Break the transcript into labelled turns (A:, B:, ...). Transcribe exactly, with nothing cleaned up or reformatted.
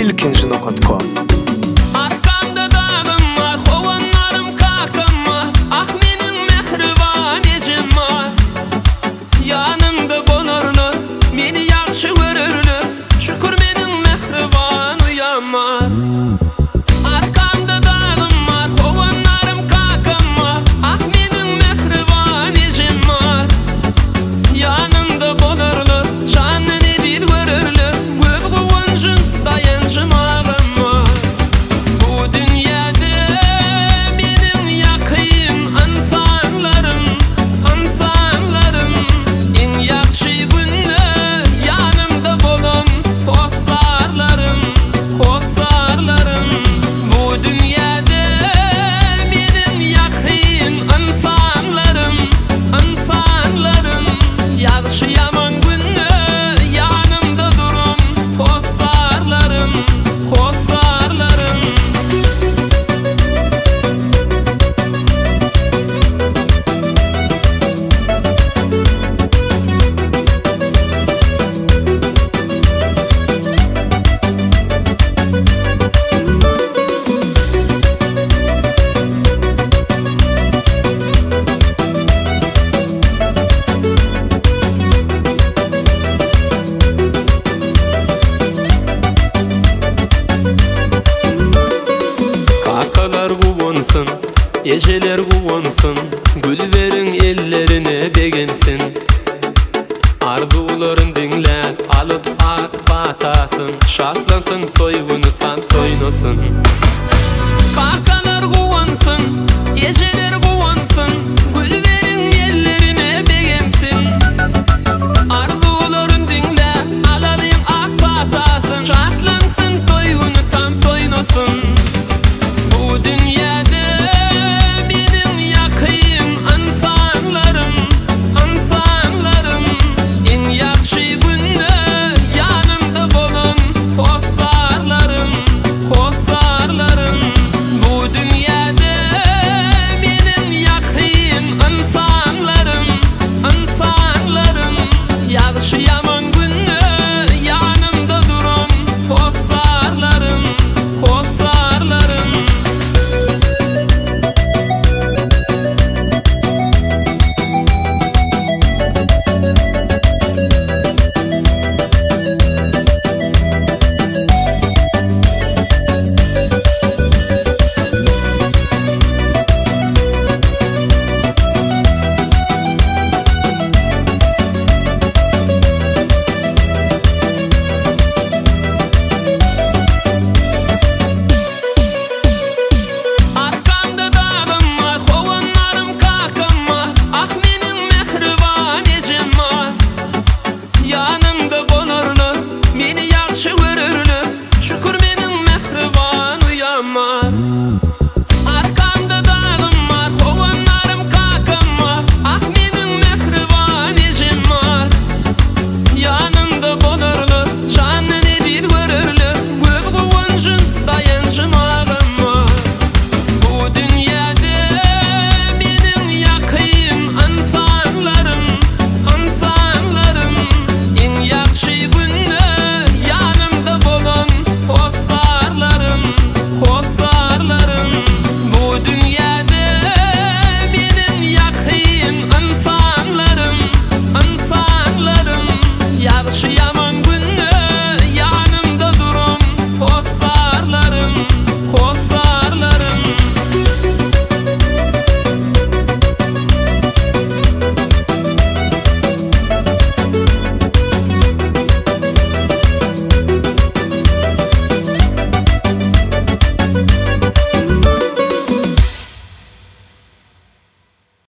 A: ilkinci nokta com.
B: Arkamda dağım var, hovanlarım kakam var. Ah menin mehriban ecim var. Yanımda bonarlar, meni yaxşı görürler. Şükür menin mehriban uyam var. Arkamda dağım var, hovanlarım kakam var. Ah menin mehriban ecim var. Yanımda bonarlar, canını bir görürler. Göp kıvancın, dayancım ağam var. Bu dünyada menin yakın insanlarım, insanlarım. En yaxşı günler yanımda bolan dostlarlarım, dostlarlarım. Bu dünyada menin yakın insanlarım, insanlarım. Yaxşı yaman günler yanımda durun dostlarlarım, dostlarlarım. Kakalar kuvansın, eceler kuvansın. Gül verin ellerine begensin. Arzuların dinlen, alıp ak batasın. Şatlansın, toy günü tan soynasın. Kakalar kuvansın, eceler